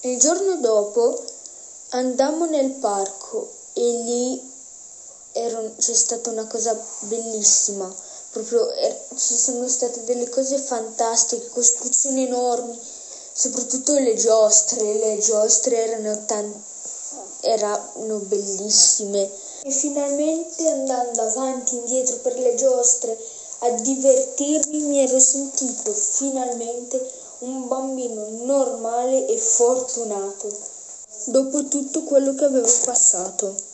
Il giorno dopo andammo nel parco e lì c'è stata una cosa bellissima, proprio ci sono state delle cose fantastiche, costruzioni enormi, soprattutto le giostre erano bellissime e finalmente andando avanti e indietro per le giostre a divertirmi mi ero sentito finalmente un bambino normale e fortunato dopo tutto quello che avevo passato.